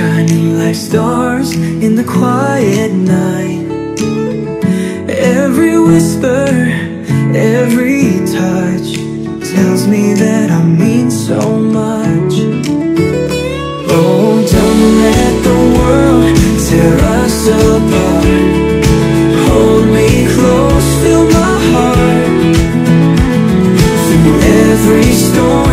shining like stars in the quiet night. Every whisper, every touch tells me that I mean so much. Oh, don't let the world tear us apart. Hold me close, fill my heart. Through every storm